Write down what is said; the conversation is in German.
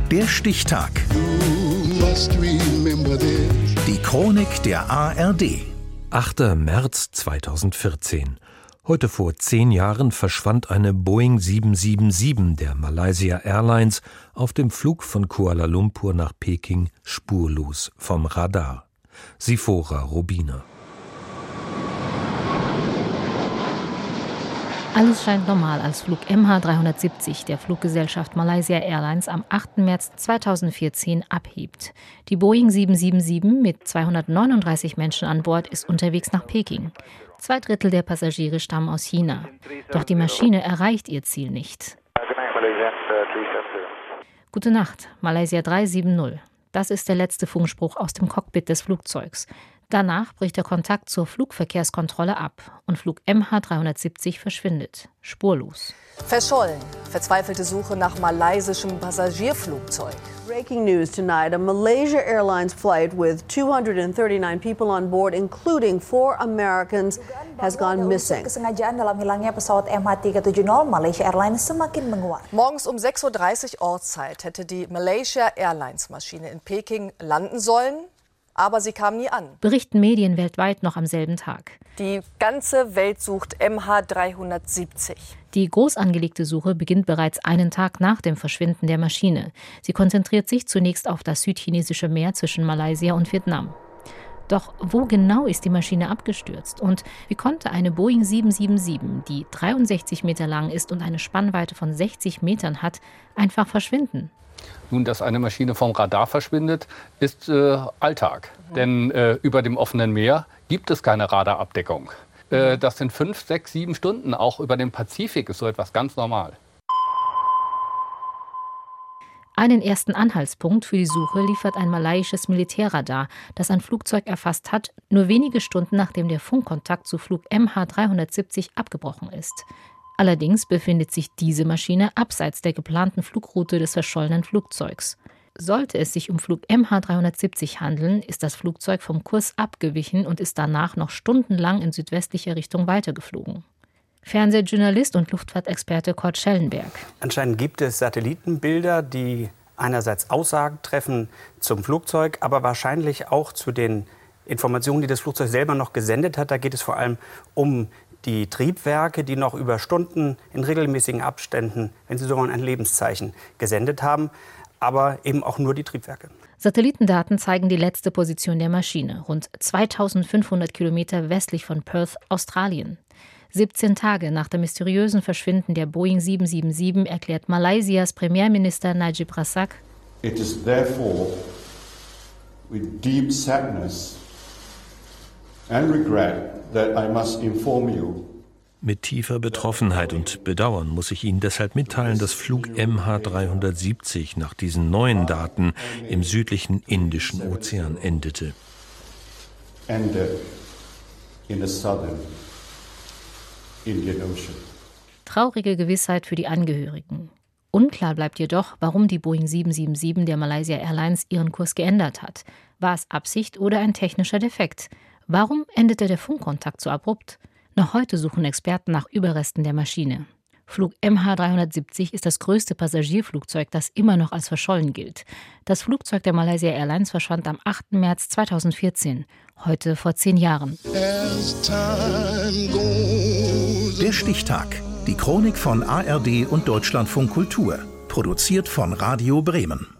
Der Stichtag. Die Chronik der ARD. 8. März 2014. Heute vor 10 Jahren verschwand eine Boeing 777 der Malaysia Airlines auf dem Flug von Kuala Lumpur nach Peking spurlos vom Radar. Sifora Robina. Alles scheint normal, als Flug MH370 der Fluggesellschaft Malaysia Airlines am 8. März 2014 abhebt. Die Boeing 777 mit 239 Menschen an Bord ist unterwegs nach Peking. 2/3 der Passagiere stammen aus China. Doch die Maschine erreicht ihr Ziel nicht. Gute Nacht, Malaysia 370. Das ist der letzte Funkspruch aus dem Cockpit des Flugzeugs. Danach bricht der Kontakt zur Flugverkehrskontrolle ab und Flug MH370 verschwindet, spurlos. Verschollen. Verzweifelte Suche nach malaysischem Passagierflugzeug. Breaking news tonight. A Malaysia Airlines flight with 239 people on board, including 4 Americans, has gone missing. Kesengajaan dalam hilangnya pesawat MH370 Malaysia Airlines semakin menguat. Morgens um 6:30 Uhr Ortszeit hätte die Malaysia Airlines Maschine in Peking landen sollen. Aber sie kam nie an. Berichten Medien weltweit noch am selben Tag. Die ganze Welt sucht MH370. Die groß angelegte Suche beginnt bereits einen Tag nach dem Verschwinden der Maschine. Sie konzentriert sich zunächst auf das südchinesische Meer zwischen Malaysia und Vietnam. Doch wo genau ist die Maschine abgestürzt? Und wie konnte eine Boeing 777, die 63 Meter lang ist und eine Spannweite von 60 Metern hat, einfach verschwinden? Nun, dass eine Maschine vom Radar verschwindet, ist Alltag. Denn über dem offenen Meer gibt es keine Radarabdeckung. Das sind 5, 6, 7 Stunden. Auch über dem Pazifik ist so etwas ganz normal. Einen ersten Anhaltspunkt für die Suche liefert ein malaiisches Militärradar, das ein Flugzeug erfasst hat, nur wenige Stunden nachdem der Funkkontakt zu Flug MH370 abgebrochen ist. Allerdings befindet sich diese Maschine abseits der geplanten Flugroute des verschollenen Flugzeugs. Sollte es sich um Flug MH370 handeln, ist das Flugzeug vom Kurs abgewichen und ist danach noch stundenlang in südwestlicher Richtung weitergeflogen. Fernsehjournalist und Luftfahrtexperte Kurt Schellenberg. Anscheinend gibt es Satellitenbilder, die einerseits Aussagen treffen zum Flugzeug, aber wahrscheinlich auch zu den Informationen, die das Flugzeug selber noch gesendet hat. Da geht es vor allem um die Triebwerke, die noch über Stunden in regelmäßigen Abständen, wenn Sie so wollen, ein Lebenszeichen gesendet haben, aber eben auch nur die Triebwerke. Satellitendaten zeigen die letzte Position der Maschine, rund 2500 Kilometer westlich von Perth, Australien. 17 Tage nach dem mysteriösen Verschwinden der Boeing 777 erklärt Malaysias Premierminister Najib Razak: It is therefore with deep sadness and regret that I must inform you. Mit tiefer Betroffenheit und Bedauern muss ich Ihnen deshalb mitteilen, dass Flug MH370 nach diesen neuen Daten im südlichen Indischen Ozean endete. Ended in the southern Indian Ocean. Traurige Gewissheit für die Angehörigen. Unklar bleibt jedoch, warum die Boeing 777 der Malaysia Airlines ihren Kurs geändert hat. War es Absicht oder ein technischer Defekt? Warum endete der Funkkontakt so abrupt? Noch heute suchen Experten nach Überresten der Maschine. Flug MH370 ist das größte Passagierflugzeug, das immer noch als verschollen gilt. Das Flugzeug der Malaysia Airlines verschwand am 8. März 2014, heute vor 10 Jahren. Der Stichtag. Die Chronik von ARD und Deutschlandfunk Kultur. Produziert von Radio Bremen.